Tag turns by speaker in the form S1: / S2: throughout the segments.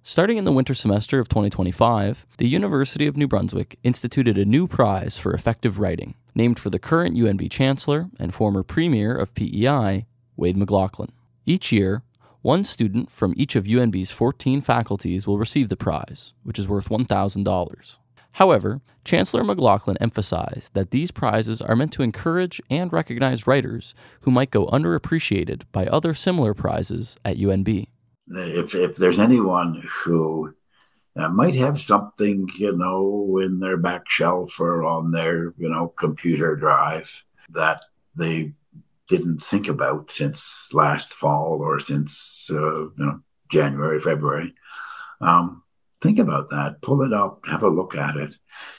S1: Starting in the winter semester of 2025, the University of New Brunswick instituted a new prize for effective writing, named for the current UNB Chancellor and former Premier of PEI, Wade McLaughlin. Each year, one student from each of UNB's 14 faculties will receive the prize, which is worth $1,000. However, Chancellor McLaughlin emphasized that these prizes are meant to encourage and recognize writers who might go underappreciated by other similar prizes at UNB.
S2: If there's anyone who might have something, in their back shelf or on their, computer drive that they didn't think about since last fall or since, January, February, think about that, pull it up, have a look at it.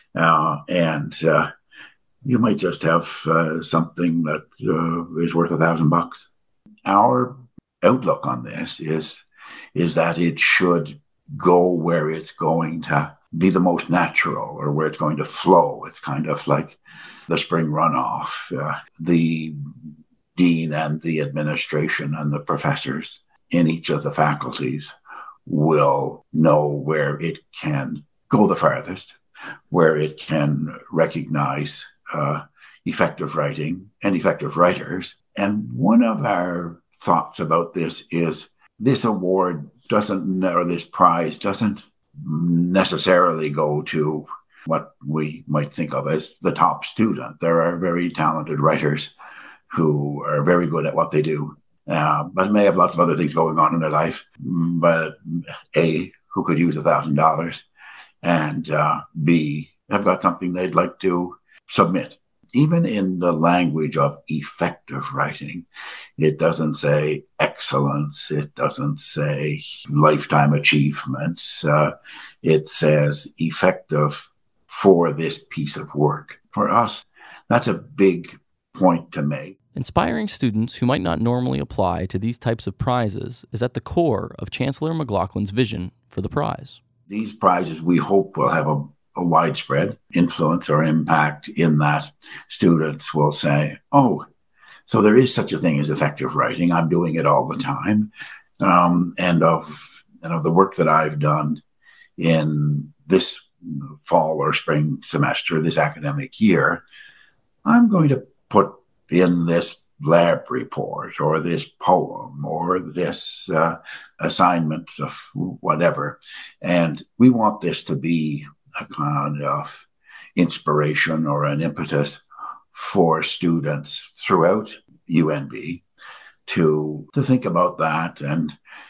S2: And you might just have something that is worth $1,000. Our outlook on this is that it should go where it's going to be the most natural or where it's going to flow. It's kind of like the spring runoff. The dean and the administration and the professors in each of the faculties will know where it can go the farthest, where it can recognize effective writing and effective writers. And one of our thoughts about this is this award this prize doesn't necessarily go to what we might think of as the top student. There are very talented writers who are very good at what they do, but may have lots of other things going on in their life. But A, who could use $1,000, and B, have got something they'd like to submit. Even in the language of effective writing, it doesn't say excellence. It doesn't say lifetime achievement. It says effective for this piece of work. For us, that's a big point to make.
S1: Inspiring students who might not normally apply to these types of prizes is at the core of Chancellor McLaughlin's vision for the prize.
S2: These prizes, we hope, will have a widespread influence or impact in that students will say, oh, so there is such a thing as effective writing. I'm doing it all the time. And of the work that I've done in this fall or spring semester, this academic year, I'm going to put in this lab report or this poem or this assignment of whatever. And we want this to be a kind of inspiration or an impetus for students throughout UNB to think about that. And,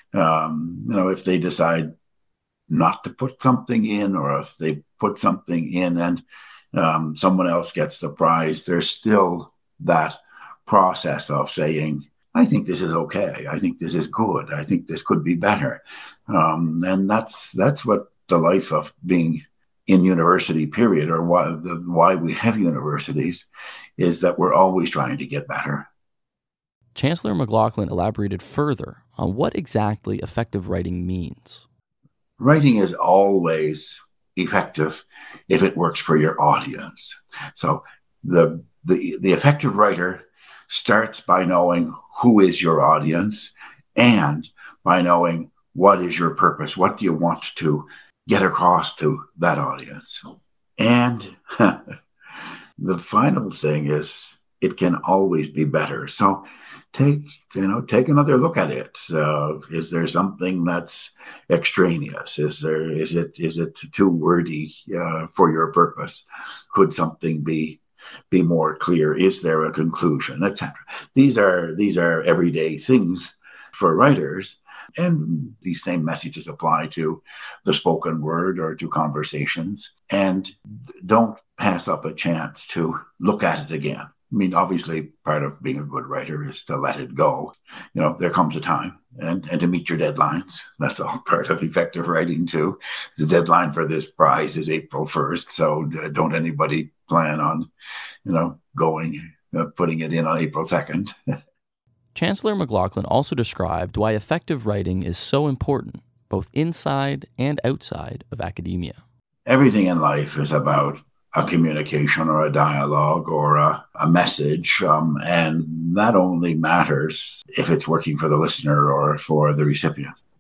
S2: if they decide not to put something in, or if they put something in and someone else gets the prize, there's still that process of saying, I think this is okay. I think this is good. I think this could be better. And that's what the life of being in university, period, or why we have universities, is that we're always trying to get better.
S1: Chancellor McLaughlin elaborated further on what exactly effective writing means.
S2: Writing is always effective if it works for your audience. So the effective writer starts by knowing who is your audience and by knowing what is your purpose. What do you want to get across to that audience? And the final thing is it can always be better. So take another look at it. Is there something that's extraneous? Is it too wordy for your purpose? Could something be more clear? Is there a conclusion, etc.? These are everyday things for writers. And these same messages apply to the spoken word or to conversations. And don't pass up a chance to look at it again. I mean, obviously, part of being a good writer is to let it go. There comes a time and to meet your deadlines. That's all part of effective writing, too. The deadline for this prize is April 1st. So don't anybody plan on, putting it in on April 2nd.
S1: Chancellor McLaughlin also described why effective writing is so important, both inside and outside of academia.
S2: Everything in life is about a communication or a dialogue or a message, and that only matters if it's working for the listener or for the recipient.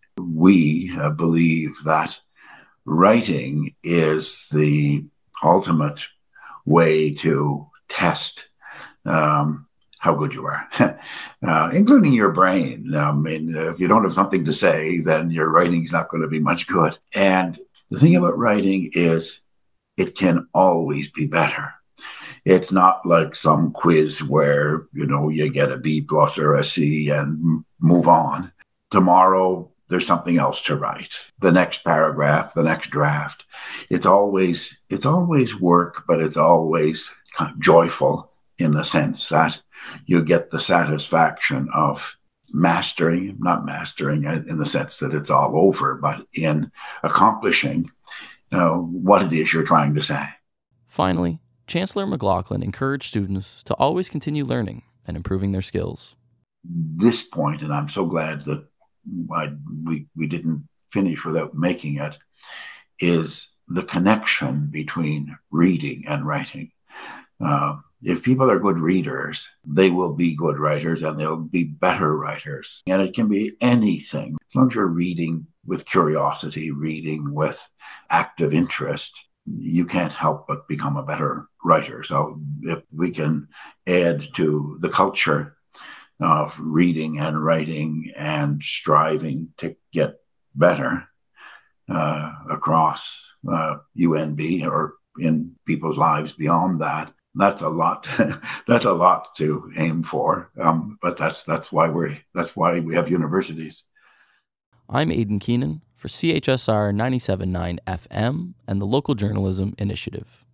S2: we believe that writing is the ultimate way to test how good you are, including your brain. I mean, if you don't have something to say, then your writing's not going to be much good. And the thing about writing is it can always be better. It's not like some quiz where, you get a B plus or a C and move on. Tomorrow, there's something else to write. The next paragraph, the next draft. It's always work, but it's always kind of joyful in the sense that you get the satisfaction of not mastering in the sense that it's all over, but in accomplishing what it is you're trying to say.
S1: Finally, Chancellor McLaughlin encouraged students to always continue learning and improving their skills.
S2: This point, and I'm so glad that we didn't finish without making it, is the connection between reading and writing. If people are good readers, they will be good writers and they'll be better writers. And it can be anything. As long as you're reading with curiosity, reading with active interest, you can't help but become a better writer. So if we can add to the culture of reading and writing and striving to get better across UNB or in people's lives beyond that, that's a lot. That's a lot to aim for. But that's why we have universities.
S1: I'm Aidan Keenan for CHSR 97.9 FM and the Local Journalism Initiative.